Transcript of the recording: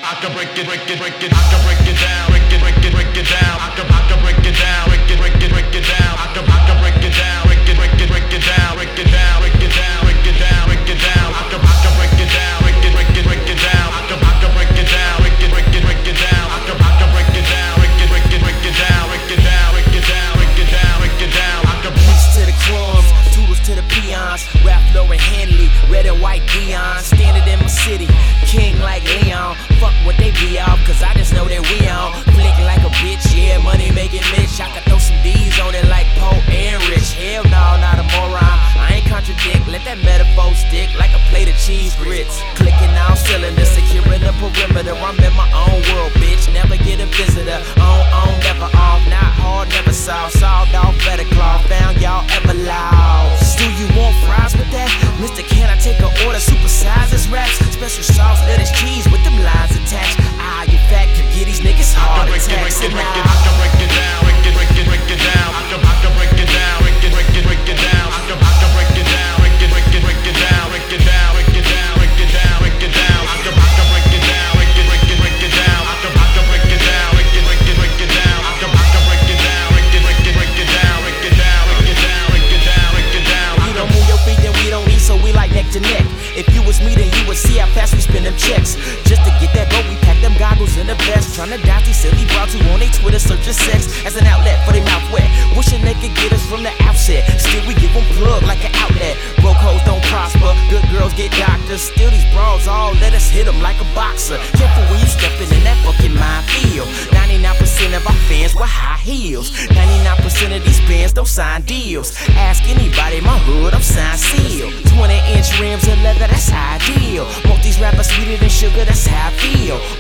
can break it, break it, break it. I can break it down, break it, break it, break it down. I can break it down, break it, break it, break it down. I can break it down, break it, break it, break it down, break it down, break it down, break it down, break it down. I can break it down, break it, break it, break it down. I can break it down, break it, break it, break it down. I can break it down, break it, break it, break it down, break it down, break it down, break it down, break it down. I can peace to the crumbs, toodles to the peons, rap Lauren Henley, red and white Dion, standing in my city, king like Leon. Fuck what they be off, cause I just know that we on. Flick like a bitch, yeah, money making Mitch. I could throw some D's on it like Poe and Rich. Hell no, not a moron, I ain't contradict. Let that metaphor stick like a plate of cheese grits. Clicking out cylinders, securing the perimeter. I'm in my own world, bitch, never get a visitor. On, never off, not hard, never soft. Sawed off, better cloth, found y'all ever lost. Do you want fries with that? Mister, can I take an order? Supersize this raps. Special sauce, lettuce, cheese with them lines attached. Ah, you fat, can get these niggas hard attacks. I can break it down, break it, break it, break it down. I can break it down, break it, break it, break it down. I can break it down, break it, break it, break it down, break it down, break it down, break it down, break it down. I can break it down, break it, break it, break it down. I can break it down, break it, break it, break it down. I can break it down, break it, break it, break it down, break it down, break it down, break it down, break it down. You don't move your feet, then we don't eat, so we like neck to neck. If you was me, then you would see how fast we spend them checks. Just to get that dough, we pack them goggles in the vest. Tryna dodge these silly bros who on they Twitter searching sex as an outlet for their mouth wet. Wishing they could get us from the outset. Still we give them plug like an outlet. Broke hoes don't prosper, good girls get doctors. Still these bras all let us hit them like a boxer. Careful when you stepping in that fucking minefield. 99% of our fans wear high heels. 99% of these bands don't sign deals. Ask anybody in my hood, I'm signed sealed. 20-inch rims and leather, that's how I deal. Want these rappers sweeter than sugar, that's how I feel.